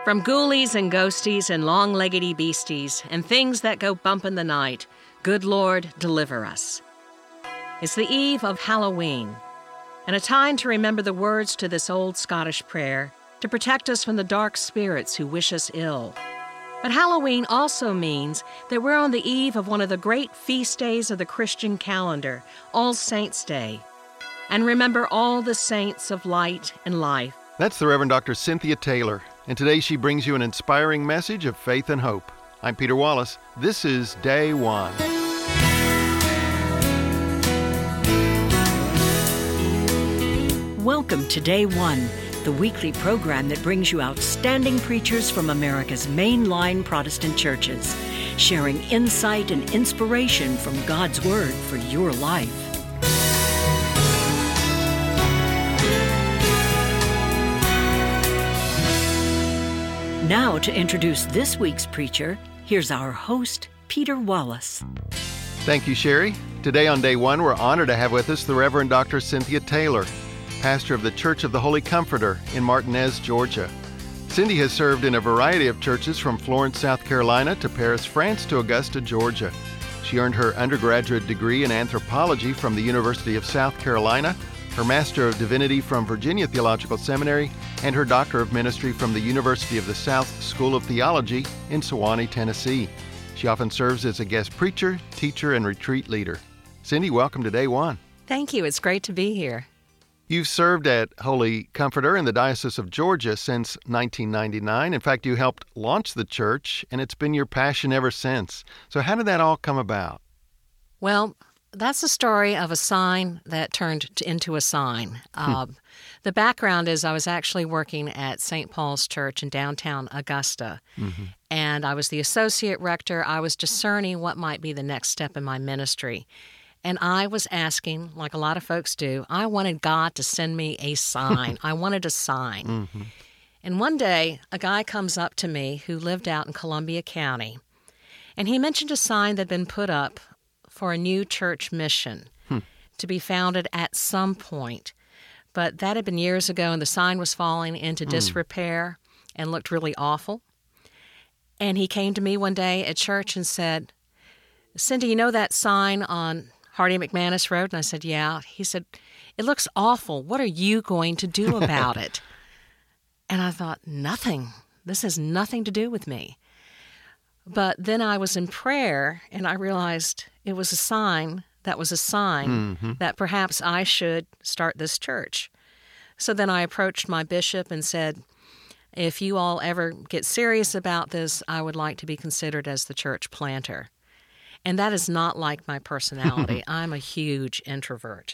From ghoulies and ghosties and long-leggedy beasties and things that go bump in the night, good Lord, deliver us. It's the eve of Halloween, and a time to remember the words to this old Scottish prayer to protect us from the dark spirits who wish us ill. But Halloween also means that we're on the eve of one of the great feast days of the Christian calendar, All Saints' Day, and remember all the saints of light and life. That's the Reverend Dr. Cynthia Taylor, and today she brings you an inspiring message of faith and hope. I'm Peter Wallace. This is Day One. Welcome to Day One, the weekly program that brings you outstanding preachers from America's mainline Protestant churches, sharing insight and inspiration from God's Word for your life. Now to introduce this week's preacher, here's our host, Peter Wallace. Thank you, Sherry. Today on Day One, we're honored to have with us the Reverend Dr. Cynthia Taylor, pastor of the Church of the Holy Comforter in Martinez, Georgia. Cindy has served in a variety of churches from Florence, South Carolina to Paris, France to Augusta, Georgia. She earned her undergraduate degree in anthropology from the University of South Carolina, her Master of Divinity from Virginia Theological Seminary, and her Doctor of Ministry from the University of the South School of Theology in Sewanee, Tennessee. She often serves as a guest preacher, teacher, and retreat leader. Cindy, welcome to Day One. Thank you. It's great to be here. You've served at Holy Comforter in the Diocese of Georgia since 1999. In fact, you helped launch the church, and it's been your passion ever since. So how did that all come about? Well, that's the story of a sign that turned into a sign. The background is I was actually working at St. Paul's Church in downtown Augusta, and I was the associate rector. I was discerning what might be the next step in my ministry. And I was asking, like a lot of folks do, I wanted God to send me a sign. I wanted a sign. And one day, a guy comes up to me who lived out in Columbia County, and he mentioned a sign that had been put up for a new church mission to be founded at some point. But that had been years ago, and the sign was falling into disrepair and looked really awful. And he came to me one day at church and said, Cindy, you know that sign on Hardy McManus Road? And I said, yeah. He said, it looks awful. What are you going to do about it? And I thought, nothing. This has nothing to do with me. But then I was in prayer, and I realized it was a sign that perhaps I should start this church. So then I approached my bishop and said, if you all ever get serious about this, I would like to be considered as the church planter. And that is not like my personality. I'm a huge introvert.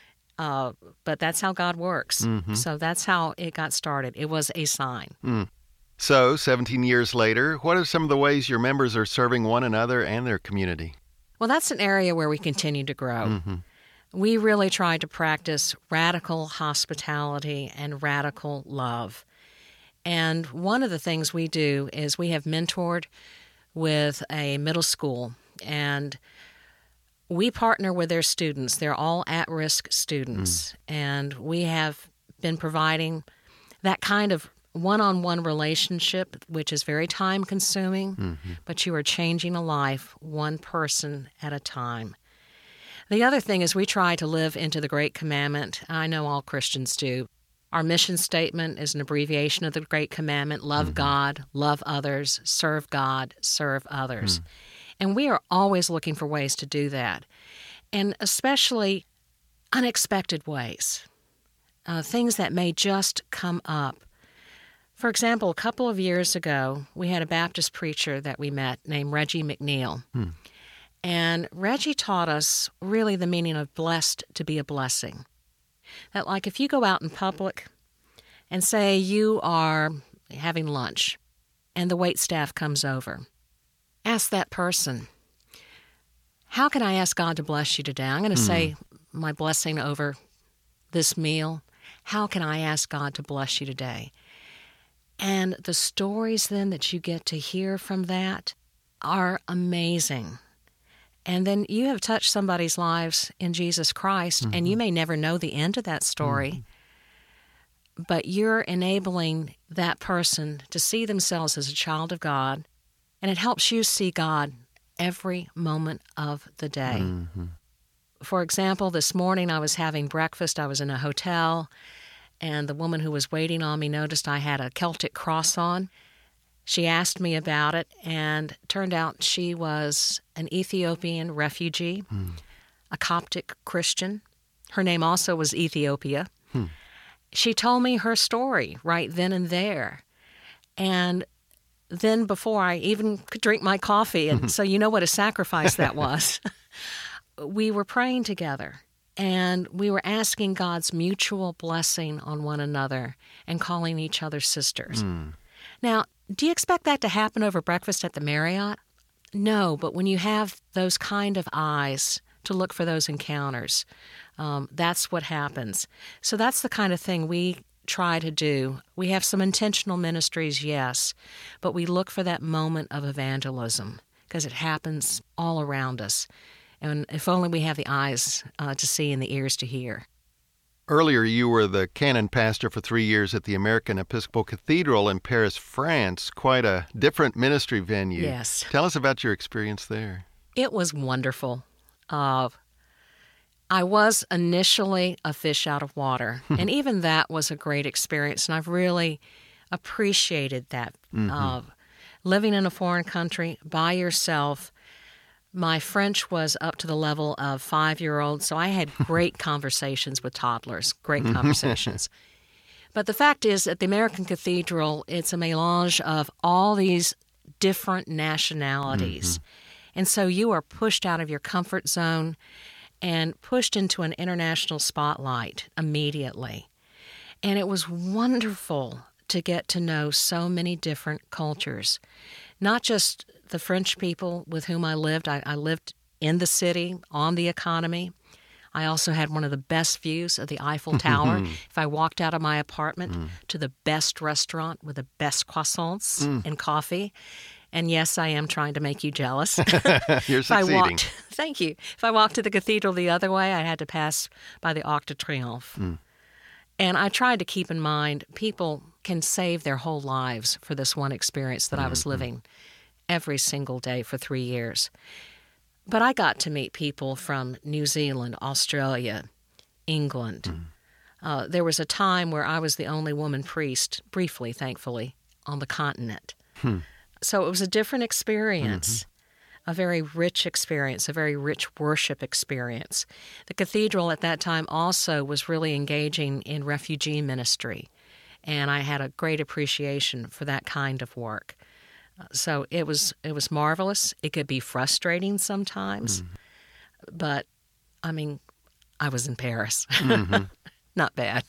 But that's how God works. So that's how it got started. It was a sign. So, 17 years later, what are some of the ways your members are serving one another and their community? Well, that's an area where we continue to grow. We really try to practice radical hospitality and radical love. And one of the things we do is we have mentored with a middle school, and we partner with their students. They're all at-risk students, and we have been providing that kind of one-on-one relationship, which is very time-consuming, but you are changing a life one person at a time. The other thing is we try to live into the Great Commandment. I know all Christians do. Our mission statement is an abbreviation of the Great Commandment: love God, love others, serve God, serve others. And we are always looking for ways to do that, and especially unexpected ways, things that may just come up. For example, a couple of years ago, we had a Baptist preacher that we met named Reggie McNeil. And Reggie taught us really the meaning of blessed to be a blessing. That, like, if you go out in public and say you are having lunch and the waitstaff comes over, ask that person, how can I ask God to bless you today? I'm going to say my blessing over this meal. How can I ask God to bless you today? And the stories then that you get to hear from that are amazing. And then you have touched somebody's lives in Jesus Christ, and you may never know the end of that story. but you're enabling that person to see themselves as a child of God, and it helps you see God every moment of the day. Mm-hmm. For example, this morning I was having breakfast. I was in a hotel, and the woman who was waiting on me noticed I had a Celtic cross on. She asked me about it, and it turned out she was an Ethiopian refugee, a Coptic Christian. Her name also was Ethiopia. She told me her story right then and there. And then before I even could drink my coffee, and so you know what a sacrifice that was, we were praying together, and we were asking God's mutual blessing on one another and calling each other sisters. Now, do you expect that to happen over breakfast at the Marriott? No, but when you have those kind of eyes to look for those encounters, that's what happens. So that's the kind of thing we try to do. We have some intentional ministries, yes, but we look for that moment of evangelism because it happens all around us. And if only we have the eyes to see and the ears to hear. Earlier, you were the canon pastor for 3 years at the American Episcopal Cathedral in Paris, France. Quite a different ministry venue. Yes. Tell us about your experience there. It was wonderful. I was initially a fish out of water, and even that was a great experience, and I've really appreciated that. Living in a foreign country by yourself, my French was up to the level of 5-year-old, so I had great conversations with toddlers, great conversations. But the fact is, at the American Cathedral, it's a melange of all these different nationalities. And so you are pushed out of your comfort zone and pushed into an international spotlight immediately. And it was wonderful to get to know so many different cultures, not just the French people with whom I lived. I lived in the city, on the economy. I also had one of the best views of the Eiffel Tower. If I walked out of my apartment to the best restaurant with the best croissants and coffee, and yes, I am trying to make you jealous. You're succeeding. Thank you. If I walked to the cathedral the other way, I had to pass by the Arc de Triomphe. And I tried to keep in mind people can save their whole lives for this one experience that I was living every single day for 3 years. But I got to meet people from New Zealand, Australia, England. There was a time where I was the only woman priest, briefly, thankfully, on the continent. So it was a different experience, a very rich experience, a very rich worship experience. The cathedral at that time also was really engaging in refugee ministry, and I had a great appreciation for that kind of work. So it was marvelous. It could be frustrating sometimes, but, I mean, I was in Paris. Not bad.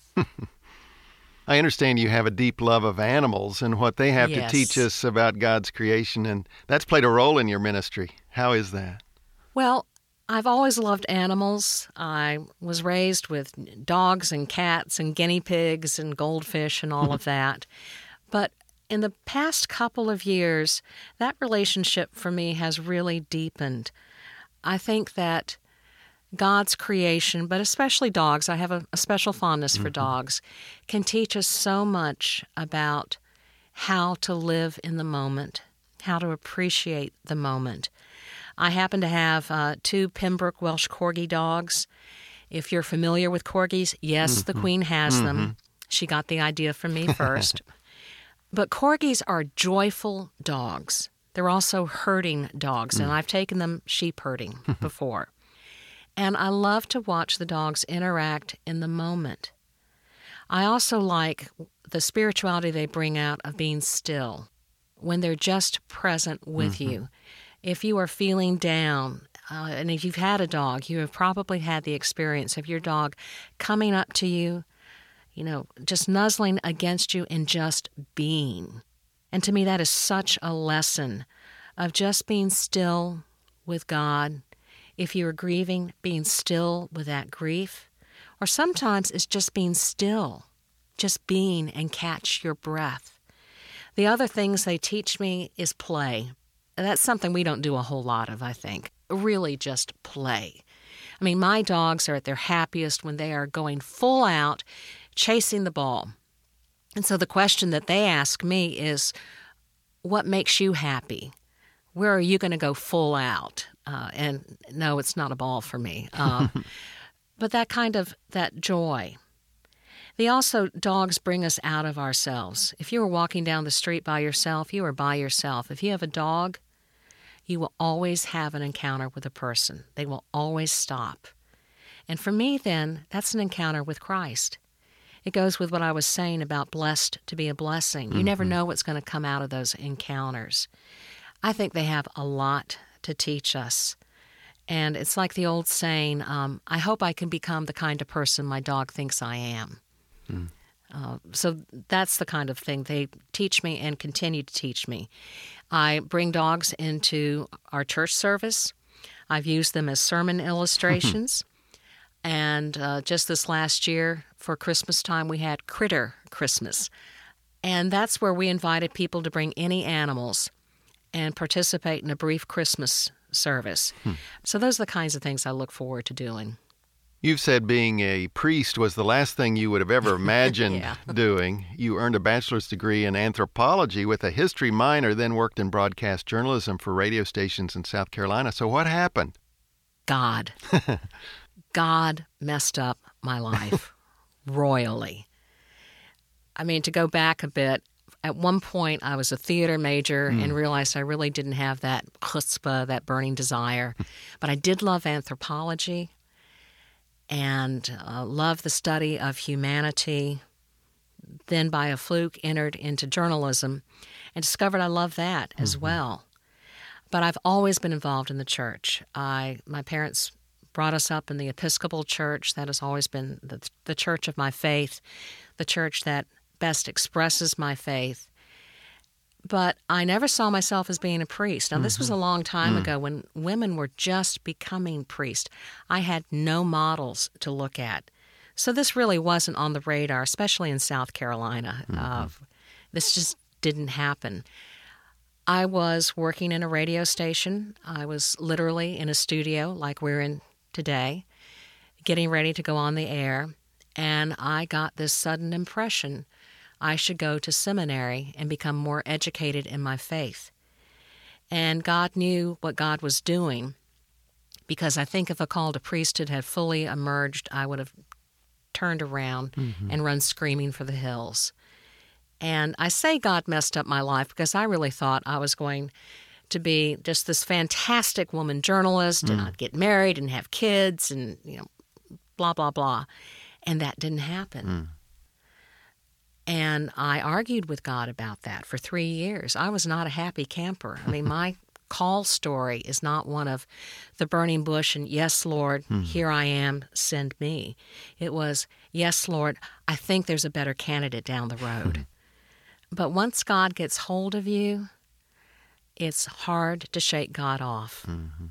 I understand you have a deep love of animals and what they have Yes. to teach us about God's creation, and that's played a role in your ministry. How is that? Well, I've always loved animals. I was raised with dogs and cats and guinea pigs and goldfish and all of that. But in the past couple of years, that relationship for me has really deepened. I think that God's creation, but especially dogs, I have a special fondness for dogs, can teach us so much about how to live in the moment, how to appreciate the moment. I happen to have 2 Pembroke Welsh Corgi dogs. If you're familiar with Corgis, yes, the Queen has them. She got the idea from me first. But Corgis are joyful dogs. They're also herding dogs, and I've taken them sheep herding before. And I love to watch the dogs interact in the moment. I also like the spirituality they bring out of being still, when they're just present with you. If you are feeling down, and if you've had a dog, you have probably had the experience of your dog coming up to you, just nuzzling against you and just being. And to me, that is such a lesson of just being still with God. If you are grieving, being still with that grief. Or sometimes it's just being still, just being and catch your breath. The other things they teach me is play. That's something we don't do a whole lot of, I think. Really just play. I mean, my dogs are at their happiest when they are going full out, chasing the ball. And so the question that they ask me is, what makes you happy? Where are you going to go full out? And no, it's not a ball for me. But that joy. Dogs bring us out of ourselves. If you are walking down the street by yourself, you are by yourself. If you have a dog, you will always have an encounter with a person. They will always stop. And for me, then, that's an encounter with Christ. It goes with what I was saying about blessed to be a blessing. You never know what's going to come out of those encounters. I think they have a lot to teach us. And it's like the old saying, I hope I can become the kind of person my dog thinks I am. So that's the kind of thing they teach me and continue to teach me. I bring dogs into our church service. I've used them as sermon illustrations. And just this last year, for Christmas time, we had Critter Christmas. And that's where we invited people to bring any animals and participate in a brief Christmas service. So those are the kinds of things I look forward to doing. You've said being a priest was the last thing you would have ever imagined doing. You earned a bachelor's degree in anthropology with a history minor, then worked in broadcast journalism for radio stations in South Carolina. So what happened? God. God messed up my life royally. I mean, to go back a bit, at one point I was a theater major and realized I really didn't have that chutzpah, that burning desire. But I did love anthropology and loved the study of humanity. Then by a fluke entered into journalism and discovered I loved that as well. But I've always been involved in the church. My parents brought us up in the Episcopal Church. That has always been the church of my faith, the church that best expresses my faith. But I never saw myself as being a priest. Now, this was a long time ago when women were just becoming priests. I had no models to look at. So this really wasn't on the radar, especially in South Carolina. This just didn't happen. I was working in a radio station. I was literally in a studio like we're in today, getting ready to go on the air, and I got this sudden impression I should go to seminary and become more educated in my faith. And God knew what God was doing, because I think if a call to priesthood had fully emerged, I would have turned around and run screaming for the hills. And I say God messed up my life because I really thought I was going to be just this fantastic woman journalist, and I'd get married and have kids and, blah, blah, blah. And that didn't happen. And I argued with God about that for 3 years. I was not a happy camper. I mean, my call story is not one of the burning bush and, yes, Lord, here I am, send me. It was, yes, Lord, I think there's a better candidate down the road. But once God gets hold of you, it's hard to shake God off.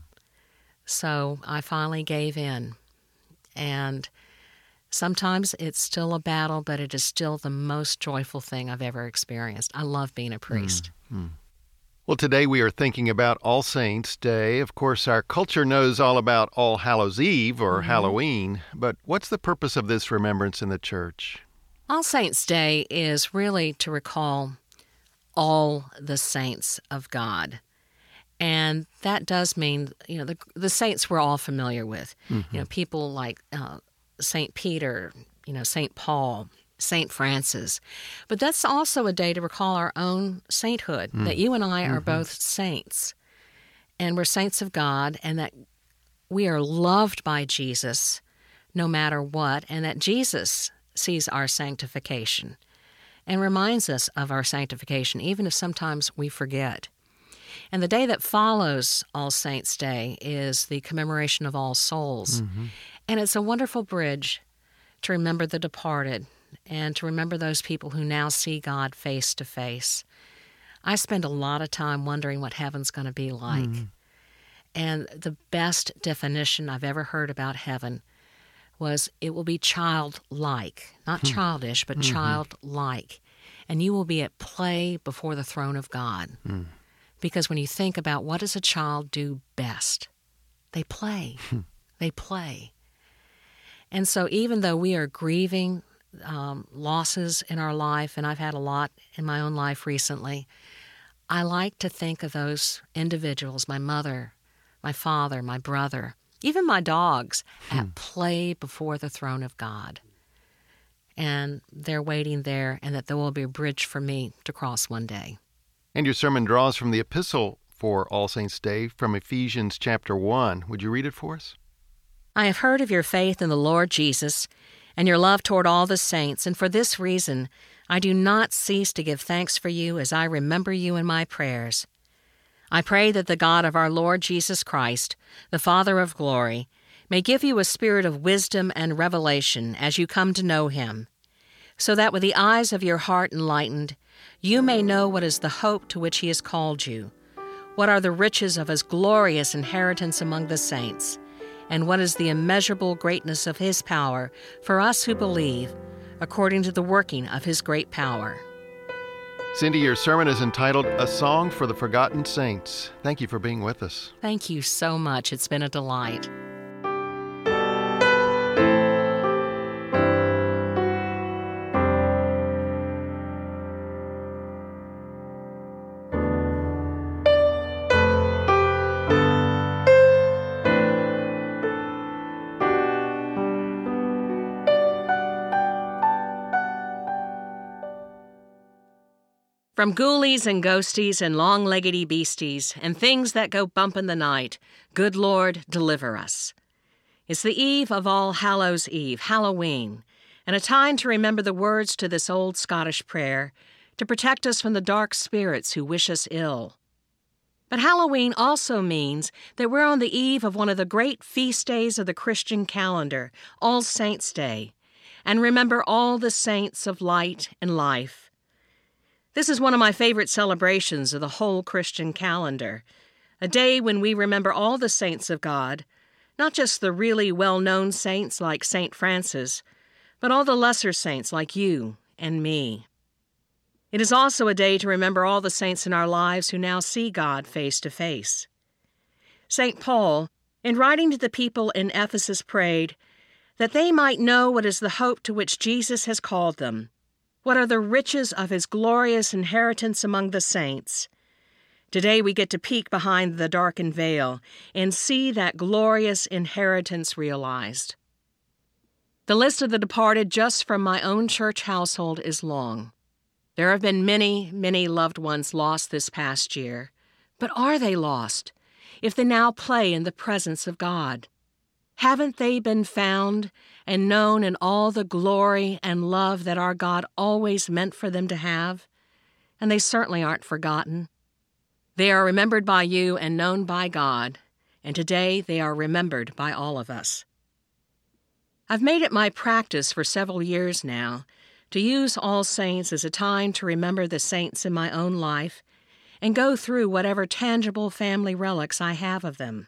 So I finally gave in. And sometimes it's still a battle, but it is still the most joyful thing I've ever experienced. I love being a priest. Well, today we are thinking about All Saints' Day. Of course, our culture knows all about All Hallows' Eve or Halloween, but what's the purpose of this remembrance in the church? All Saints' Day is really to recall all the saints of God. And that does mean, the saints we're all familiar with. People like St. Peter, St. Paul, St. Francis. But that's also a day to recall our own sainthood, that you and I are both saints. And we're saints of God, and that we are loved by Jesus no matter what, and that Jesus sees our sanctification and reminds us of our sanctification, even if sometimes we forget. And the day that follows All Saints' Day is the commemoration of All Souls. And it's a wonderful bridge to remember the departed and to remember those people who now see God face to face. I spend a lot of time wondering what heaven's going to be like. And the best definition I've ever heard about heaven was it will be childlike, not childish, but childlike. And you will be at play before the throne of God. Because when you think about what does a child do best, they play. They play. And so even though we are grieving losses in our life, and I've had a lot in my own life recently, I like to think of those individuals, my mother, my father, my brother, even my dogs, at play before the throne of God. And they're waiting there, and that there will be a bridge for me to cross one day. And your sermon draws from the epistle for All Saints' Day from Ephesians chapter 1. Would you read it for us? I have heard of your faith in the Lord Jesus and your love toward all the saints, and for this reason I do not cease to give thanks for you as I remember you in my prayers. I pray that the God of our Lord Jesus Christ, the Father of glory, may give you a spirit of wisdom and revelation as you come to know him, so that with the eyes of your heart enlightened, you may know what is the hope to which he has called you, what are the riches of his glorious inheritance among the saints, and what is the immeasurable greatness of his power for us who believe, according to the working of his great power. Cindy, your sermon is entitled A Song for the Forgotten Saints. Thank you for being with us. Thank you so much. It's been a delight. From ghoulies and ghosties and long-leggedy beasties and things that go bump in the night, good Lord, deliver us. It's the eve of All Hallows' Eve, Halloween, and a time to remember the words to this old Scottish prayer to protect us from the dark spirits who wish us ill. But Halloween also means that we're on the eve of one of the great feast days of the Christian calendar, All Saints' Day, and remember all the saints of light and life. This is one of my favorite celebrations of the whole Christian calendar, a day when we remember all the saints of God, not just the really well-known saints like St. Francis, but all the lesser saints like you and me. It is also a day to remember all the saints in our lives who now see God face to face. St. Paul, in writing to the people in Ephesus, prayed that they might know what is the hope to which Jesus has called them, what are the riches of his glorious inheritance among the saints. Today we get to peek behind the darkened veil and see that glorious inheritance realized. The list of the departed just from my own church household is long. There have been many, many loved ones lost this past year. But are they lost if they now play in the presence of God? Haven't they been found and known in all the glory and love that our God always meant for them to have? And they certainly aren't forgotten. They are remembered by you and known by God, and today they are remembered by all of us. I've made it my practice for several years now to use All Saints as a time to remember the saints in my own life and go through whatever tangible family relics I have of them.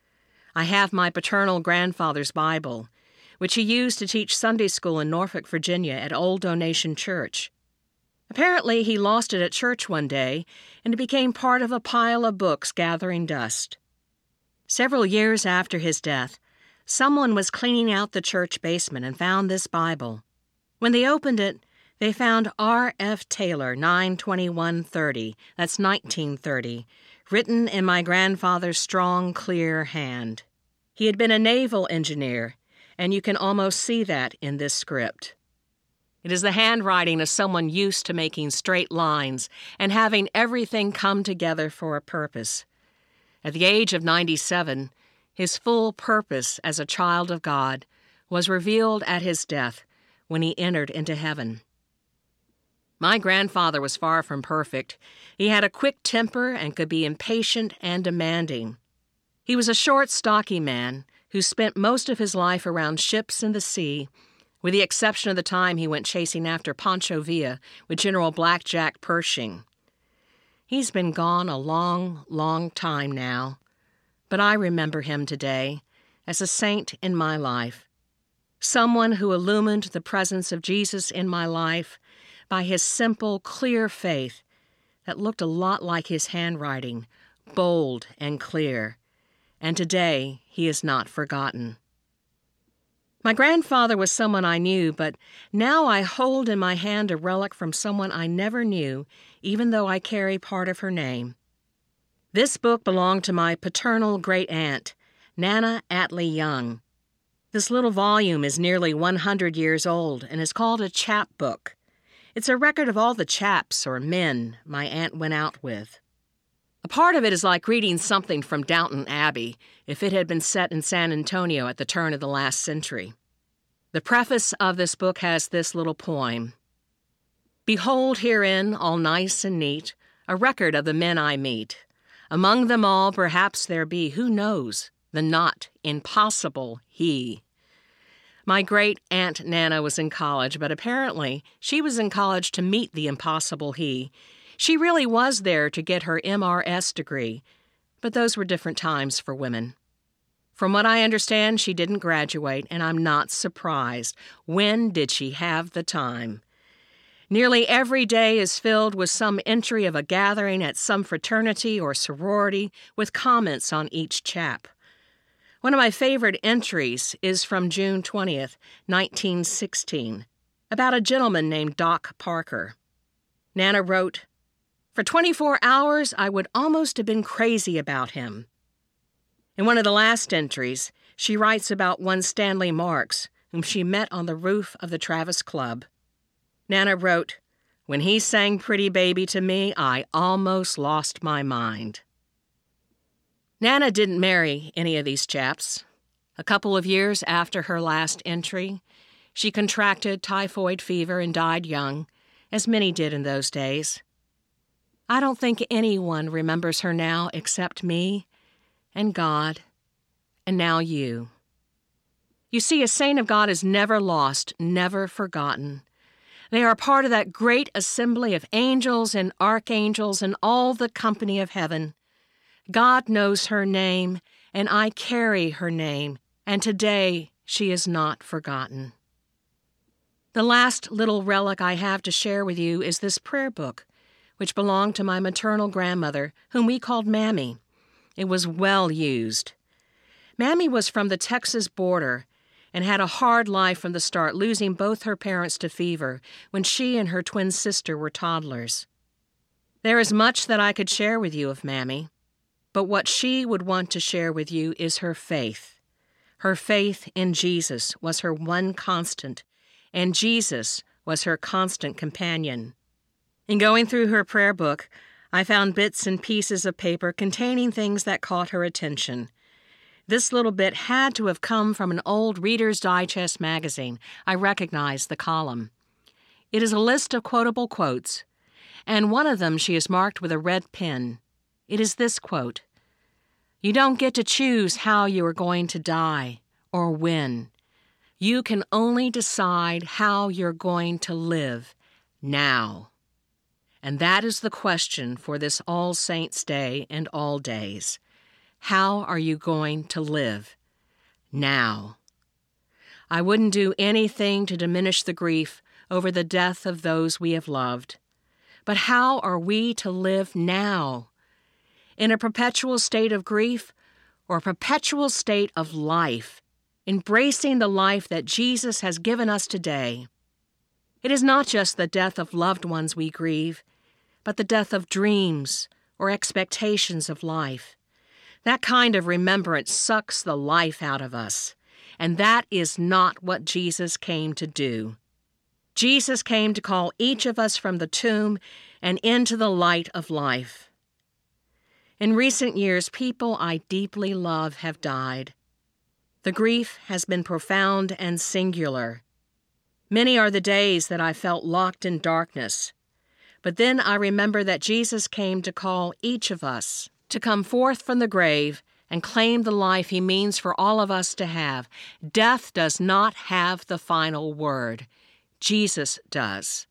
I have my paternal grandfather's Bible, which he used to teach Sunday school in Norfolk, Virginia at Old Donation Church. Apparently, he lost it at church one day, and it became part of a pile of books gathering dust. Several years after his death, someone was cleaning out the church basement and found this Bible. When they opened it, they found R.F. Taylor, 9/21/30, that's 1930, written in my grandfather's strong, clear hand. He had been a naval engineer, and you can almost see that in this script. It is the handwriting of someone used to making straight lines and having everything come together for a purpose. At the age of 97, his full purpose as a child of God was revealed at his death when he entered into heaven. My grandfather was far from perfect. He had a quick temper and could be impatient and demanding. He was a short, stocky man who spent most of his life around ships and the sea, with the exception of the time he went chasing after Pancho Villa with General Black Jack Pershing. He's been gone a long, long time now, but I remember him today as a saint in my life, someone who illumined the presence of Jesus in my life by his simple, clear faith that looked a lot like his handwriting, bold and clear, and today he is not forgotten. My grandfather was someone I knew, but now I hold in my hand a relic from someone I never knew, even though I carry part of her name. This book belonged to my paternal great-aunt, Nana Attlee Young. This little volume is nearly 100 years old and is called a chapbook. It's a record of all the chaps or men my aunt went out with. A part of it is like reading something from Downton Abbey if it had been set in San Antonio at the turn of the last century. The preface of this book has this little poem. Behold herein, all nice and neat, a record of the men I meet. Among them all perhaps there be, who knows, the not impossible he. My great-aunt Nana was in college, but apparently she was in college to meet the impossible he. She really was there to get her MRS degree, but those were different times for women. From what I understand, she didn't graduate, and I'm not surprised. When did she have the time? Nearly every day is filled with some entry of a gathering at some fraternity or sorority with comments on each chap. One of my favorite entries is from June 20th, 1916, about a gentleman named Doc Parker. Nana wrote, "For 24 hours, I would almost have been crazy about him." In one of the last entries, she writes about one Stanley Marks, whom she met on the roof of the Travis Club. Nana wrote, "When he sang Pretty Baby to me, I almost lost my mind." Nana didn't marry any of these chaps. A couple of years after her last entry, she contracted typhoid fever and died young, as many did in those days. I don't think anyone remembers her now except me and God, and now you. You see, a saint of God is never lost, never forgotten. They are part of that great assembly of angels and archangels and all the company of heaven. God knows her name, and I carry her name, and today she is not forgotten. The last little relic I have to share with you is this prayer book, which belonged to my maternal grandmother, whom we called Mammy. It was well used. Mammy was from the Texas border and had a hard life from the start, losing both her parents to fever when she and her twin sister were toddlers. There is much that I could share with you of Mammy, but what she would want to share with you is her faith. Her faith in Jesus was her one constant, and Jesus was her constant companion. In going through her prayer book, I found bits and pieces of paper containing things that caught her attention. This little bit had to have come from an old Reader's Digest magazine. I recognized the column. It is a list of quotable quotes, and one of them she has marked with a red pen. It is this quote: "You don't get to choose how you are going to die or when. You can only decide how you're going to live now." And that is the question for this All Saints' Day and all days. How are you going to live now? I wouldn't do anything to diminish the grief over the death of those we have loved. But how are we to live now? In a perpetual state of grief or a perpetual state of life, embracing the life that Jesus has given us today? It is not just the death of loved ones we grieve, but the death of dreams or expectations of life. That kind of remembrance sucks the life out of us, and that is not what Jesus came to do. Jesus came to call each of us from the tomb and into the light of life. In recent years, people I deeply love have died. The grief has been profound and singular. Many are the days that I felt locked in darkness. But then I remember that Jesus came to call each of us to come forth from the grave and claim the life he means for all of us to have. Death does not have the final word. Jesus does.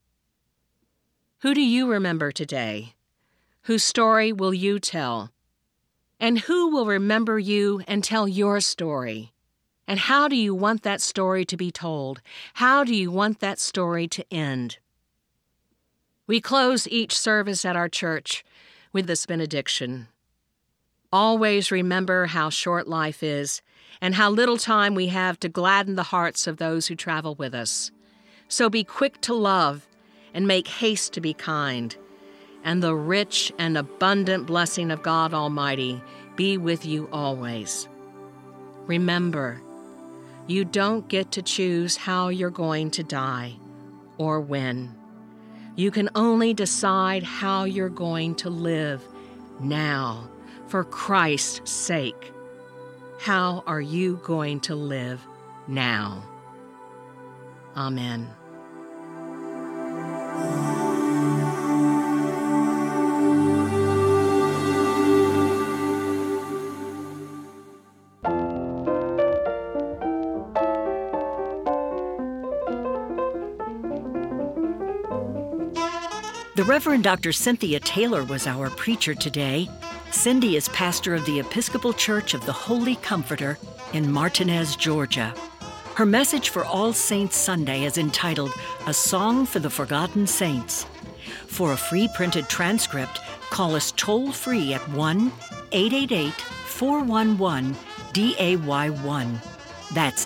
Who do you remember today? Whose story will you tell? And who will remember you and tell your story? And how do you want that story to be told? How do you want that story to end? We close each service at our church with this benediction. Always remember how short life is, and how little time we have to gladden the hearts of those who travel with us. So be quick to love and make haste to be kind, and the rich and abundant blessing of God Almighty be with you always. Remember, you don't get to choose how you're going to die or when. You can only decide how you're going to live now for Christ's sake. How are you going to live now? Amen. The Reverend Dr. Cynthia Taylor was our preacher today. Cindy is pastor of the Episcopal Church of the Holy Comforter in Martinez, Georgia. Her message for All Saints Sunday is entitled, A Song for the Forgotten Saints. For a free printed transcript, call us toll-free at 1-888-411-DAY1. That's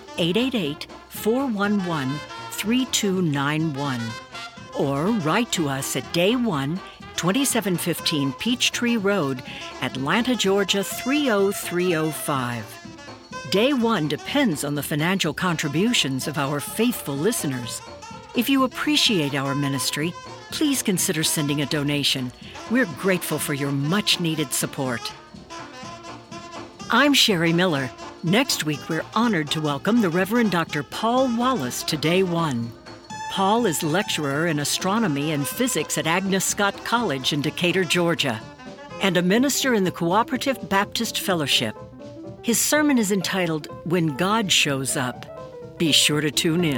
888-411-3291. Or write to us at Day 1, 2715 Peachtree Road, Atlanta, Georgia 30305. Day 1 depends on the financial contributions of our faithful listeners. If you appreciate our ministry, please consider sending a donation. We're grateful for your much-needed support. I'm Sherry Miller. Next week, we're honored to welcome the Reverend Dr. Paul Wallace to Day 1. Paul is lecturer in astronomy and physics at Agnes Scott College in Decatur, Georgia, and a minister in the Cooperative Baptist Fellowship. His sermon is entitled, When God Shows Up. Be sure to tune in.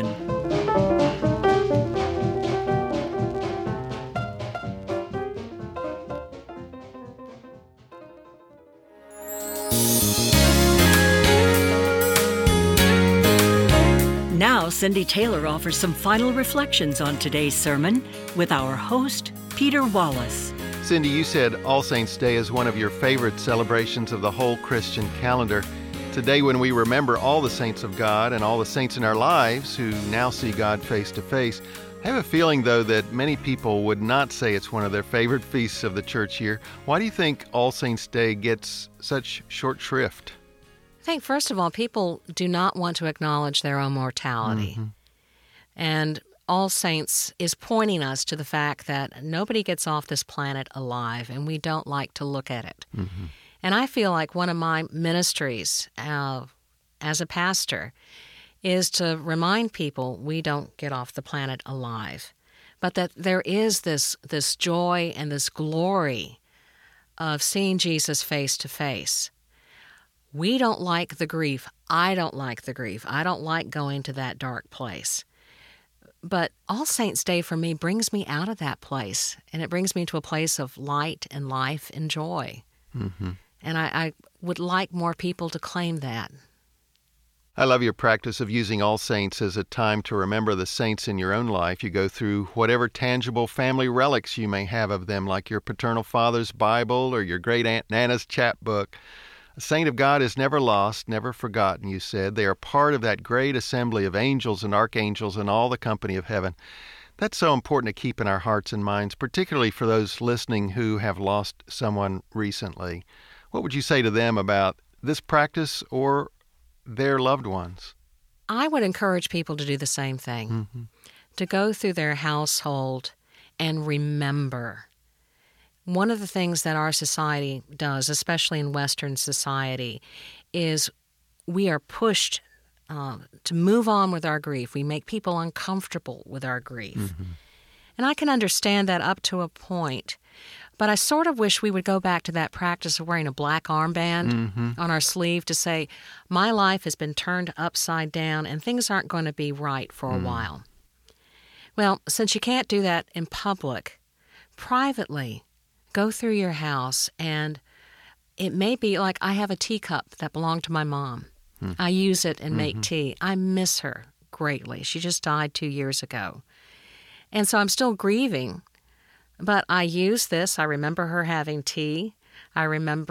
Now, Cindy Taylor offers some final reflections on today's sermon with our host, Peter Wallace. Cindy, you said All Saints' Day is one of your favorite celebrations of the whole Christian calendar. Today, when we remember all the saints of God and all the saints in our lives who now see God face to face, I have a feeling, though, that many people would not say it's one of their favorite feasts of the church year. Why do you think All Saints' Day gets such short shrift? I think, first of all, people do not want to acknowledge their own mortality. Mm-hmm. And All Saints is pointing us to the fact that nobody gets off this planet alive, and we don't like to look at it. Mm-hmm. And I feel like one of my ministries as a pastor is to remind people we don't get off the planet alive, but that there is this joy and this glory of seeing Jesus face to face. We don't like the grief. I don't like the grief. I don't like going to that dark place. But All Saints' Day for me brings me out of that place, and it brings me to a place of light and life and joy. Mm-hmm. And I would like more people to claim that. I love your practice of using All Saints as a time to remember the saints in your own life. You go through whatever tangible family relics you may have of them, like your paternal father's Bible or your great-aunt Nana's chapbook. A saint of God is never lost, never forgotten, you said. They are part of that great assembly of angels and archangels and all the company of heaven. That's so important to keep in our hearts and minds, particularly for those listening who have lost someone recently. What would you say to them about this practice or their loved ones? I would encourage people to do the same thing, mm-hmm. to go through their household and remember. One of the things that our society does, especially in Western society, is we are pushed to move on with our grief. We make people uncomfortable with our grief. Mm-hmm. And I can understand that up to a point. But I sort of wish we would go back to that practice of wearing a black armband mm-hmm. on our sleeve to say, my life has been turned upside down and things aren't going to be right for a while. Well, since you can't do that in public, privately, go through your house, and it may be like I have a teacup that belonged to my mom. I use it and make tea. I miss her greatly. She just died 2 years ago. And so I'm still grieving, but I use this. I remember her having tea. I remember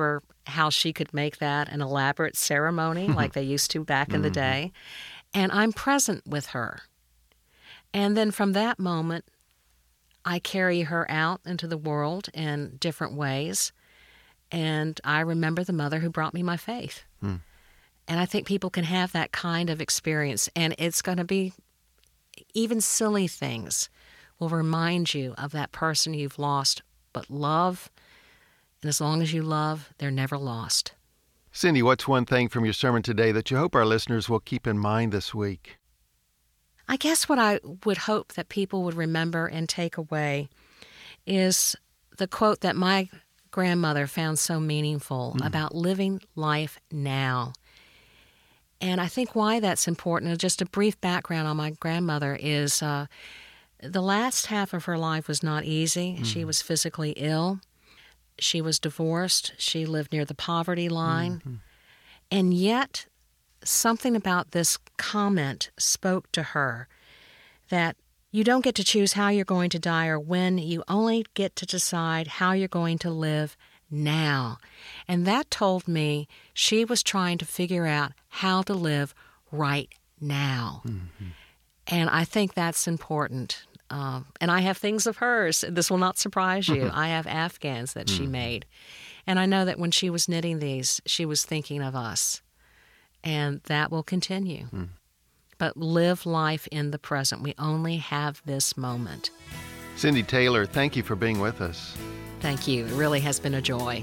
how she could make that an elaborate ceremony like they used to back in the day. And I'm present with her. And then from that moment, I carry her out into the world in different ways. And I remember the mother who brought me my faith. And I think people can have that kind of experience. And it's going to be even silly things will remind you of that person you've lost. But love, and as long as you love, they're never lost. Cindy, what's one thing from your sermon today that you hope our listeners will keep in mind this week? I guess what I would hope that people would remember and take away is the quote that my grandmother found so meaningful about living life now. And I think why that's important, just a brief background on my grandmother, is the last half of her life was not easy. She was physically ill. She was divorced. She lived near the poverty line. And yet, something about this comment spoke to her that you don't get to choose how you're going to die or when. You only get to decide how you're going to live now. And that told me she was trying to figure out how to live right now. And I think that's important. And I have things of hers. This will not surprise you. I have Afghans that she made. And I know that when she was knitting these, she was thinking of us. And that will continue. But live life in the present. We only have this moment. Cindy Taylor, thank you for being with us. Thank you. It really has been a joy.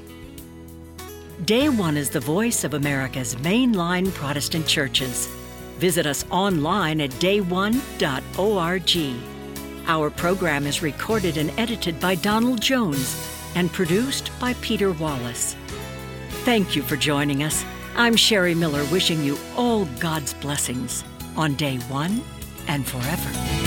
Day One is the voice of America's mainline Protestant churches. Visit us online at dayone.org. Our program is recorded and edited by Donald Jones and produced by Peter Wallace. Thank you for joining us. I'm Sherry Miller, wishing you all God's blessings on Day One and forever.